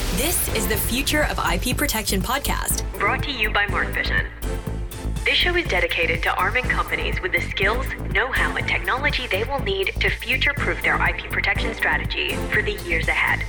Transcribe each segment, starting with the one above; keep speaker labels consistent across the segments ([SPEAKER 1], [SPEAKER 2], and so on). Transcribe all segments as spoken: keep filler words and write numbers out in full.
[SPEAKER 1] This is the Future of I P Protection podcast, brought to you by MarkVision. This show is dedicated to arming companies with the skills, know-how, and technology they will need to future-proof their I P protection strategy for the years ahead.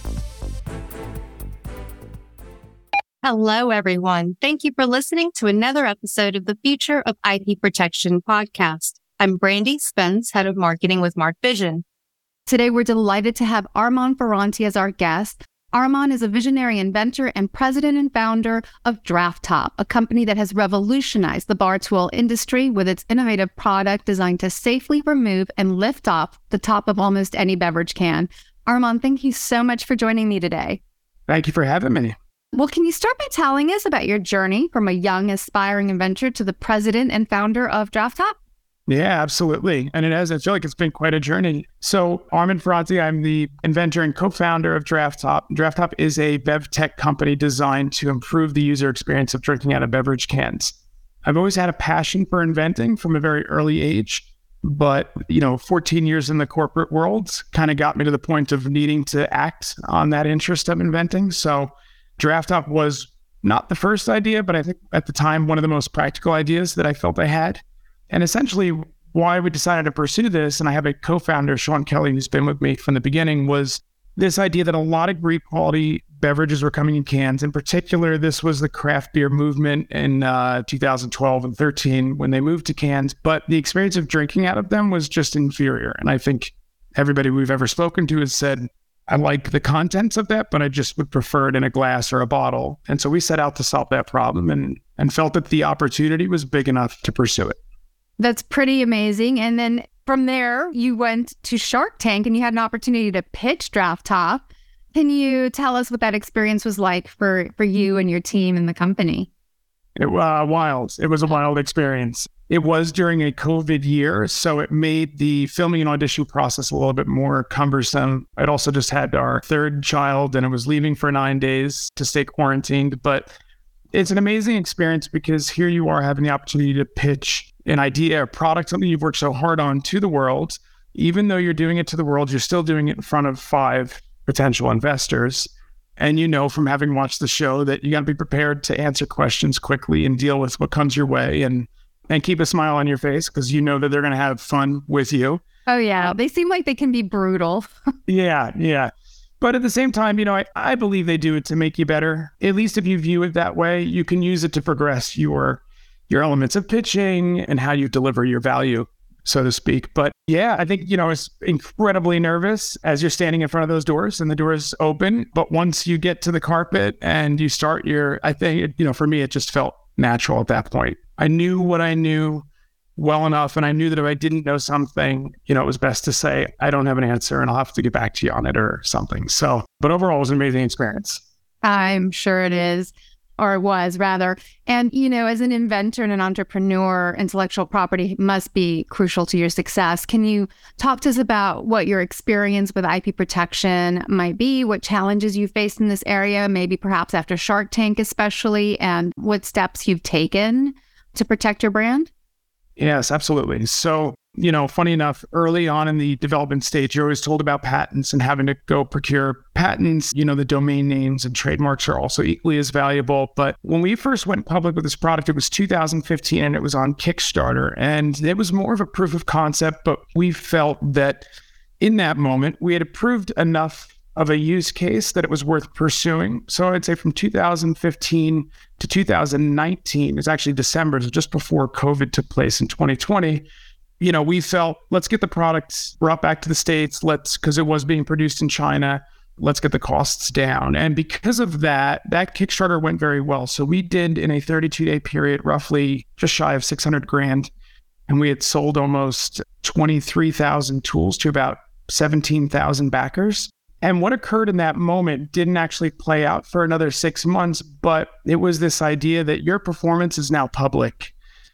[SPEAKER 2] Hello, everyone. Thank you for listening to another episode of the Future of I P Protection podcast. I'm Brandy Spence, Head of Marketing with MarkVision. Today, we're delighted to have Armand Ferranti as our guest. Armand is a visionary inventor and president and founder of DraftTop, a company that has revolutionized the bar tool industry with its innovative product designed to safely remove and lift off the top of almost any beverage can. Armand, thank you so much for joining me today.
[SPEAKER 3] Thank you for having me.
[SPEAKER 2] Well, can you start by telling us about your journey from a young, aspiring inventor to the president and founder of DraftTop?
[SPEAKER 3] Yeah, absolutely. And it has, I feel like it's been quite a journey. So Armand Ferranti, I'm the inventor and co-founder of DraftTop. DraftTop is a bev tech company designed to improve the user experience of drinking out of beverage cans. I've always had a passion for inventing from a very early age, but, you know, fourteen years in the corporate world kind of got me to the point of needing to act on that interest of inventing. So DraftTop was not the first idea, but I think at the time, one of the most practical ideas that I felt I had. And essentially why we decided to pursue this, and I have a co-founder, Sean Kelly, who's been with me from the beginning, was this idea that a lot of great quality beverages were coming in cans. In particular, this was the craft beer movement in uh, two thousand twelve and thirteen when they moved to cans, but the experience of drinking out of them was just inferior. And I think everybody we've ever spoken to has said, I like the contents of that, but I just would prefer it in a glass or a bottle. And so we set out to solve that problem and, and felt that the opportunity was big enough to pursue it.
[SPEAKER 2] That's pretty amazing. And then from there, you went to Shark Tank and you had an opportunity to pitch DraftTop. Can you tell us what that experience was like for, for you and your team and the company?
[SPEAKER 3] It was uh, wild. It was a wild experience. It was during a COVID year, so it made the filming and audition process a little bit more cumbersome. I'd also just had our third child and I was leaving for nine days to stay quarantined. But it's an amazing experience because here you are having the opportunity to pitch an idea, a product, something you've worked so hard on to the world. Even though you're doing it to the world, you're still doing it in front of five potential investors. And you know from having watched the show that you got to be prepared to answer questions quickly and deal with what comes your way and and keep a smile on your face because you know that they're going to have fun with you.
[SPEAKER 2] Oh, yeah. They seem like they can be brutal.
[SPEAKER 3] yeah, yeah. But at the same time, you know, I, I believe they do it to make you better. At least if you view it that way, you can use it to progress your your elements of pitching and how you deliver your value, so to speak. But yeah, I think, you know, it's incredibly nervous as you're standing in front of those doors and the doors open. But once you get to the carpet and you start your, I think, you know, for me, it just felt natural at that point. I knew what I knew well enough. And I knew that if I didn't know something, you know, it was best to say, I don't have an answer and I'll have to get back to you on it or something. So, but overall, it was an amazing experience.
[SPEAKER 2] I'm sure it is. Or it was, rather. And, you know, as an inventor and an entrepreneur, intellectual property must be crucial to your success. Can you talk to us about what your experience with I P protection might be, what challenges you faced in this area, maybe perhaps after Shark Tank especially, and what steps you've taken to protect your brand?
[SPEAKER 3] Yes, absolutely. So, you know, funny enough, early on in the development stage, you're always told about patents and having to go procure patents. You know, the domain names and trademarks are also equally as valuable. But when we first went public with this product, it was two thousand fifteen and it was on Kickstarter. And it was more of a proof of concept, but we felt that in that moment, we had approved enough of a use case that it was worth pursuing. So I'd say from two thousand fifteen to two thousand nineteen, it was actually December, so just before COVID took place in twenty twenty, you know, we felt, let's get the products brought back to the States, let's, because it was being produced in China, let's get the costs down. And because of that, that Kickstarter went very well. So we did in a thirty-two day period, roughly just shy of six hundred grand. And we had sold almost twenty-three thousand tools to about seventeen thousand backers. And what occurred in that moment didn't actually play out for another six months, but it was this idea that your performance is now public.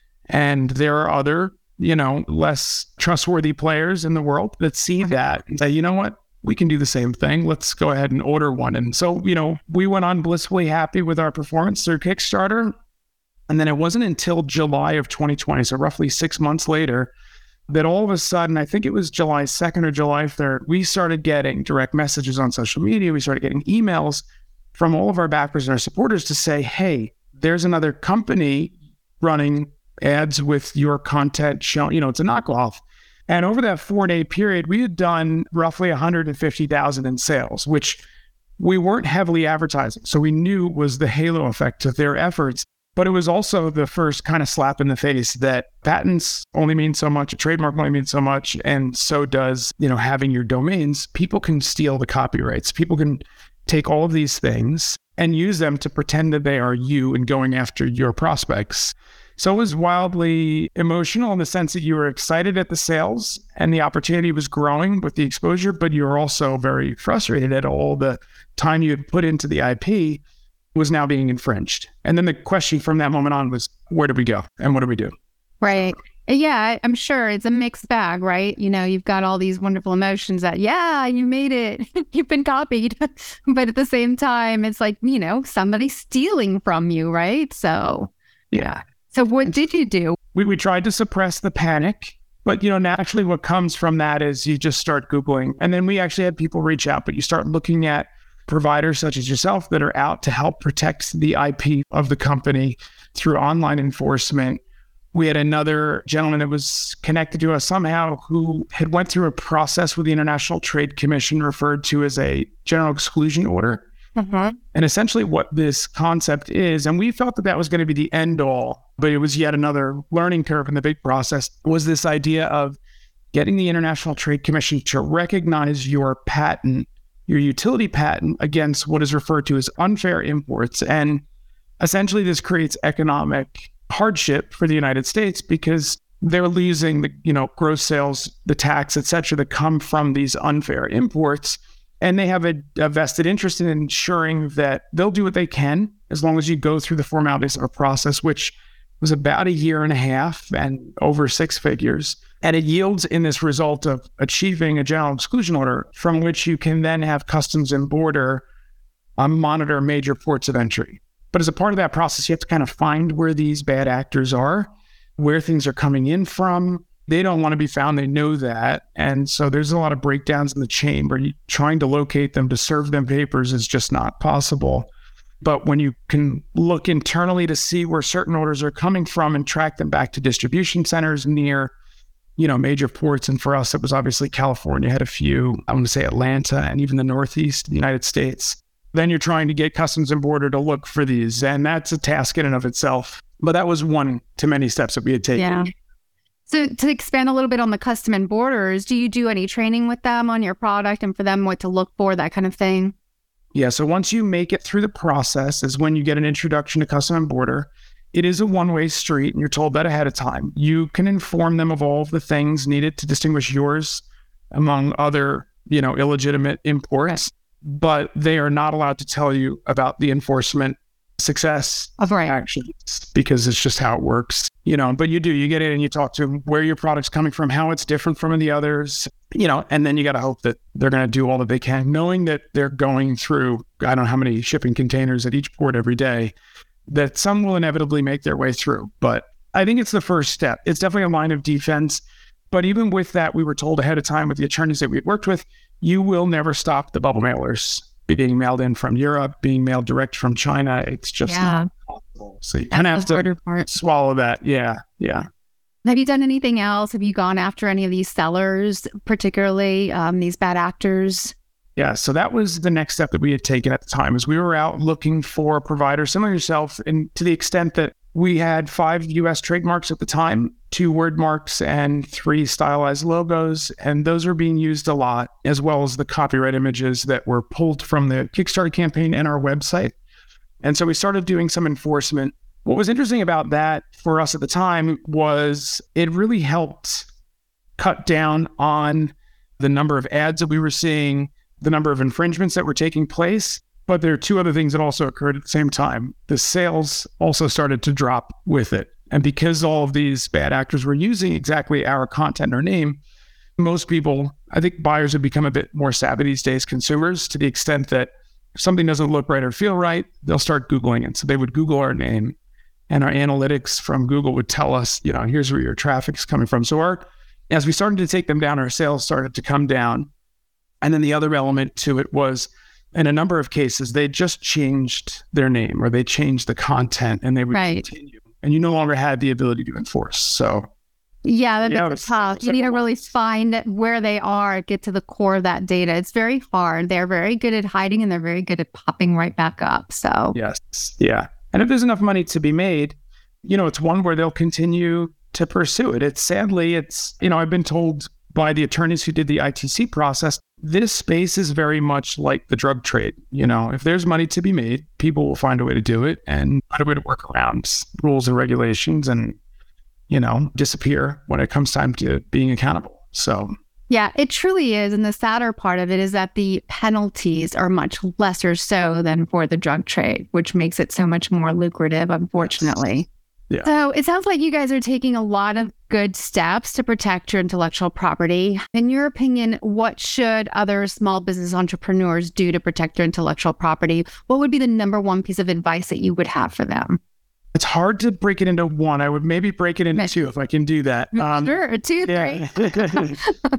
[SPEAKER 3] And there are other, you know, less trustworthy players in the world that see that and say, you know what, we can do the same thing. Let's go ahead and order one. And so, you know, we went on blissfully happy with our performance through Kickstarter. And then it wasn't until July of twenty twenty, so roughly six months later, that all of a sudden, I think it was July second or July third, we started getting direct messages on social media. We started getting emails from all of our backers and our supporters to say, hey, there's another company running ads with your content showing, you know, it's a knockoff. And over that four-day period, we had done roughly one hundred fifty thousand in sales, which we weren't heavily advertising. So we knew was the halo effect of their efforts. But it was also the first kind of slap in the face that patents only mean so much, a trademark only means so much, and so does, you know, having your domains. People can steal the copyrights. People can take all of these things and use them to pretend that they are you and going after your prospects. So it was wildly emotional in the sense that you were excited at the sales and the opportunity was growing with the exposure, but you were also very frustrated at all the time you had put into the I P was now being infringed. And then the question from that moment on was, where do we go and what do we do?
[SPEAKER 2] Right. Yeah, I'm sure it's a mixed bag, right? You know, you've got all these wonderful emotions that, yeah, you made it, you've been copied. But at the same time, it's like, you know, somebody's stealing from you, right? So,
[SPEAKER 3] yeah.
[SPEAKER 2] So what did you do?
[SPEAKER 3] We, we tried to suppress the panic, but, you know, naturally what comes from that is you just start Googling. And then we actually had people reach out, but you start looking at providers such as yourself that are out to help protect the I P of the company through online enforcement. We had another gentleman that was connected to us somehow who had went through a process with the International Trade Commission referred to as a general exclusion order. Mm-hmm. And essentially what this concept is, and we felt that that was going to be the end all, but it was yet another learning curve in the big process, was this idea of getting the International Trade Commission to recognize your patent, your utility patent, against what is referred to as unfair imports. And essentially this creates economic hardship for the United States because they're losing the, you know, gross sales, the tax, et cetera, that come from these unfair imports. And they have a, a vested interest in ensuring that they'll do what they can as long as you go through the formalities of a process, which was about a year and a half and over six figures. And it yields in this result of achieving a general exclusion order from which you can then have Customs and Border um, monitor major ports of entry. But as a part of that process, you have to kind of find where these bad actors are, where things are coming in from. They don't want to be found. They know that. And so there's a lot of breakdowns in the chain where you, trying to locate them to serve them papers is just not possible. But when you can look internally to see where certain orders are coming from and track them back to distribution centers near, you know, major ports. And for us, it was obviously California had a few, I want to say Atlanta and even the Northeast of the United States. Then you're trying to get Customs and Border to look for these. And that's a task in and of itself. But that was one to many steps that we had taken.
[SPEAKER 2] Yeah. So to expand a little bit on the Customs and Borders, do you do any training with them on your product and for them what to look for, that kind of thing?
[SPEAKER 3] Yeah. So once you make it through the process is when you get an introduction to Customs and Border. It is a one-way street and you're told that ahead of time. You can inform them of all of the things needed to distinguish yours among other, you know, illegitimate imports, but they are not allowed to tell you about the enforcement success
[SPEAKER 2] of right.
[SPEAKER 3] actions because it's just how it works, you know, but you do, you get in and you talk to them where your product's coming from, how it's different from the others, you know, and then you got to hope that they're going to do all that they can, knowing that they're going through, I don't know how many shipping containers at each port every day, that some will inevitably make their way through. But I think it's the first step. It's definitely a line of defense. But even with that, we were told ahead of time with the attorneys that we had worked with, you will never stop the bubble mailers being mailed in from Europe, being mailed direct from China. It's just
[SPEAKER 2] yeah.
[SPEAKER 3] not possible. So you kind of have to part. swallow that. Yeah. Yeah.
[SPEAKER 2] Have you done anything else? Have you gone after any of these sellers, particularly um, these bad actors?
[SPEAKER 3] Yeah. So that was the next step that we had taken at the time is we were out looking for providers similar to yourself. And to the extent that we had five U S trademarks at the time, two word marks and three stylized logos. And those are being used a lot, as well as the copyright images that were pulled from the Kickstarter campaign and our website. And so we started doing some enforcement. What was interesting about that for us at the time was it really helped cut down on the number of ads that we were seeing, the number of infringements that were taking place. But there are two other things that also occurred at the same time. The sales also started to drop with it. And because all of these bad actors were using exactly our content or name, most people, I think buyers have become a bit more savvy these days, consumers, to the extent that if something doesn't look right or feel right, they'll start Googling it. So they would Google our name and our analytics from Google would tell us, you know, here's where your traffic's coming from. So our, as we started to take them down, our sales started to come down. And then the other element to it was in a number of cases, they just changed their name or they changed the content and they would
[SPEAKER 2] right.
[SPEAKER 3] continue. And you no longer had the ability to enforce. So
[SPEAKER 2] yeah,
[SPEAKER 3] yeah,
[SPEAKER 2] that's tough. You need to really find where they are, get to the core of that data. It's very hard. They're very good at hiding and they're very good at popping right back up. So
[SPEAKER 3] yes, yeah. And if there's enough money to be made, you know, it's one where they'll continue to pursue it. It's sadly, it's, you know, I've been told by the attorneys who did the I T C process, this space is very much like the drug trade. You know, if there's money to be made, people will find a way to do it and find a way to work around rules and regulations and, you know, disappear when it comes time to being accountable. So
[SPEAKER 2] yeah, it truly is. And the sadder part of it is that the penalties are much lesser so than for the drug trade, which makes it so much more lucrative, unfortunately.
[SPEAKER 3] Yeah.
[SPEAKER 2] So it sounds like you guys are taking a lot of good steps to protect your intellectual property. In your opinion, what should other small business entrepreneurs do to protect their intellectual property? What would be the number one piece of advice that you would have for them?
[SPEAKER 3] It's hard to break it into one. I would maybe break it into two if I can do that.
[SPEAKER 2] Um, sure, two,
[SPEAKER 3] yeah.
[SPEAKER 2] three.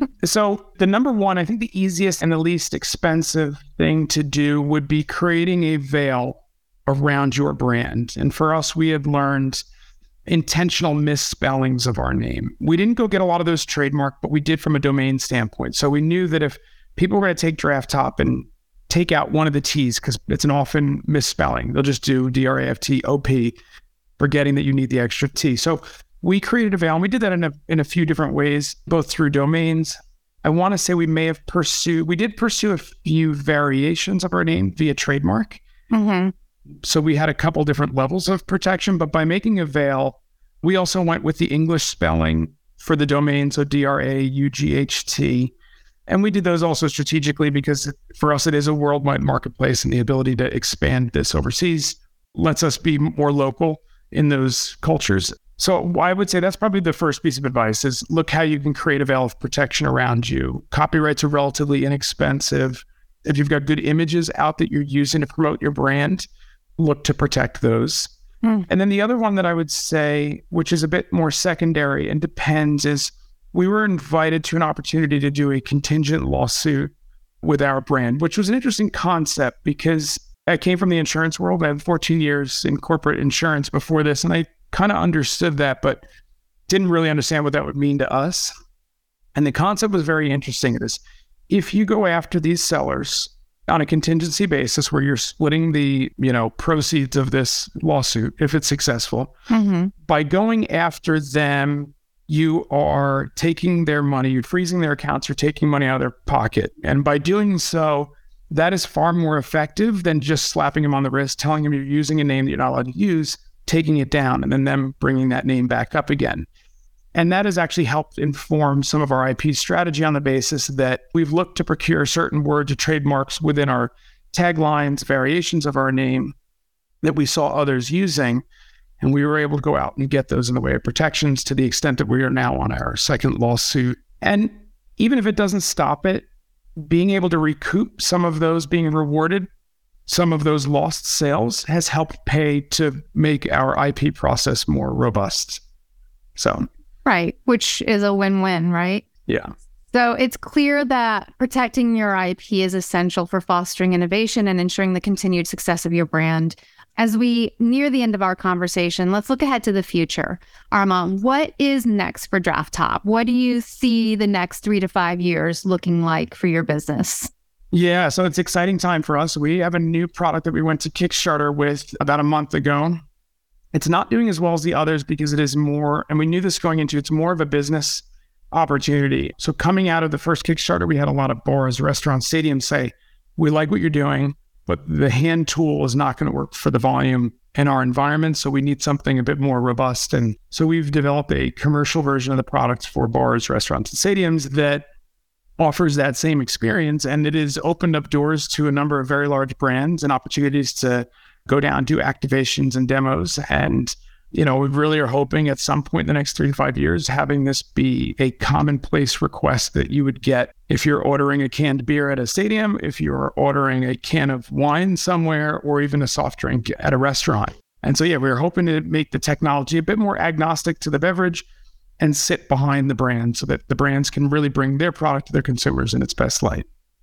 [SPEAKER 3] So the number one, I think the easiest and the least expensive thing to do would be creating a veil around your brand. And for us, we have learned intentional misspellings of our name. We didn't go get a lot of those trademarked, but we did from a domain standpoint. So we knew that if people were going to take Draft Top and take out one of the T's, because it's an often misspelling, they'll just do D R A F T O P, forgetting that you need the extra T. So we created a veil, and we did that in a in a few different ways, both through domains. I want to say we may have pursued, we did pursue a few variations of our name via trademark.
[SPEAKER 2] Mm-hmm.
[SPEAKER 3] So we had a couple different levels of protection, but by making a veil, we also went with the English spelling for the domain, so D R A U G H T. And we did those also strategically because for us, it is a worldwide marketplace, and the ability to expand this overseas lets us be more local in those cultures. So I would say that's probably the first piece of advice is look how you can create a veil of protection around you. Copyrights are relatively inexpensive. If you've got good images out that you're using to promote your brand, look to protect those. Mm. And then the other one that I would say, which is a bit more secondary and depends, is we were invited to an opportunity to do a contingent lawsuit with our brand, which was an interesting concept because I came from the insurance world. I had fourteen years in corporate insurance before this, and I kind of understood that, but didn't really understand what that would mean to us. And the concept was very interesting. It is, if you go after these sellers on a contingency basis where you're splitting the, you know, proceeds of this lawsuit, if it's successful,
[SPEAKER 2] mm-hmm.
[SPEAKER 3] by going after them, you are taking their money, you're freezing their accounts, you're taking money out of their pocket. And by doing so, that is far more effective than just slapping them on the wrist, telling them you're using a name that you're not allowed to use, taking it down, and then them bringing that name back up again. And that has actually helped inform some of our I P strategy on the basis that we've looked to procure certain words or trademarks within our taglines, variations of our name that we saw others using. And we were able to go out and get those in the way of protections to the extent that we are now on our second lawsuit. And even if it doesn't stop it, being able to recoup some of those being rewarded, some of those lost sales has helped pay to make our I P process more robust. So...
[SPEAKER 2] Right, which is a win-win, right?
[SPEAKER 3] Yeah.
[SPEAKER 2] So it's clear that protecting your I P is essential for fostering innovation and ensuring the continued success of your brand. As we near the end of our conversation, let's look ahead to the future. Armand, what is next for Draft Top? What do you see the next three to five years looking like for your business?
[SPEAKER 3] Yeah, so it's an exciting time for us. We have a new product that we went to Kickstarter with about a month ago. It's not doing as well as the others because it is more, and we knew this going into, it's more of a business opportunity. So coming out of the first Kickstarter, we had a lot of bars, restaurants, stadiums say, we like what you're doing, but the hand tool is not going to work for the volume in our environment. So we need something a bit more robust. And so we've developed a commercial version of the product for bars, restaurants, and stadiums that offers that same experience. And it has opened up doors to a number of very large brands and opportunities to go down, do activations and demos. And, you know, we really are hoping at some point in the next three to five years, having this be a commonplace request that you would get if you're ordering a canned beer at a stadium, if you're ordering a can of wine somewhere, or even a soft drink at a restaurant. And so, yeah, we're hoping to make the technology a bit more agnostic to the beverage and sit behind the brand so that the brands can really bring their product to their consumers in its best light.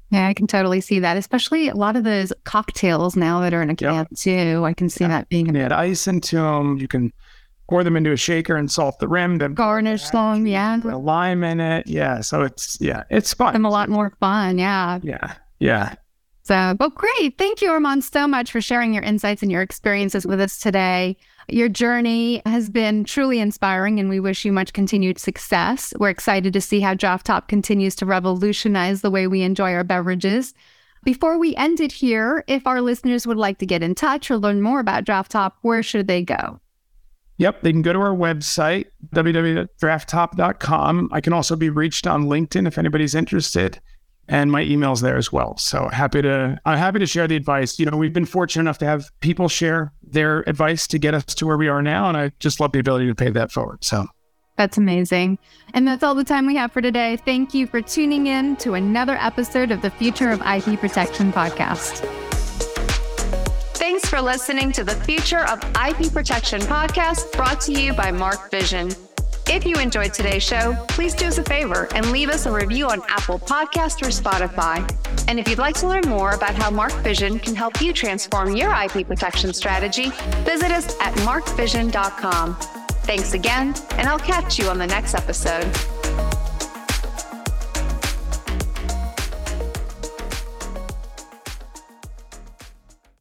[SPEAKER 2] Yeah, I can totally see that, especially a lot of those cocktails now that are in a can yep. too. I can see
[SPEAKER 3] yeah.
[SPEAKER 2] that being...
[SPEAKER 3] You add ice into them. You can pour them into a shaker and salt the rim. Then
[SPEAKER 2] garnish them, yeah.
[SPEAKER 3] A lime in it. Yeah, so it's, yeah, it's fun.
[SPEAKER 2] Them a lot more fun, yeah.
[SPEAKER 3] Yeah, yeah.
[SPEAKER 2] So, well, great. Thank you, Armand, so much for sharing your insights and your experiences with us today. Your journey has been truly inspiring, and we wish you much continued success. We're excited to see how Draft Top continues to revolutionize the way we enjoy our beverages. Before we end it here, if our listeners would like to get in touch or learn more about Draft Top, where should they go?
[SPEAKER 3] Yep, they can go to our website, w w w dot draft top dot com. I can also be reached on LinkedIn if anybody's interested, and my email's there as well. So happy to, I'm happy to share the advice. You know, we've been fortunate enough to have people share their advice to get us to where we are now, and I just love the ability to pay that forward. So
[SPEAKER 2] that's amazing. And that's all the time we have for today. Thank you for tuning in to another episode of the Future of I P Protection podcast. Thanks for listening to the Future of I P Protection podcast, brought to you by Mark Vision. If you enjoyed today's show, please do us a favor and leave us a review on Apple Podcasts or Spotify. And if you'd like to learn more about how Mark Vision can help you transform your I P protection strategy, visit us at mark vision dot com. Thanks again, and I'll catch you on the next episode.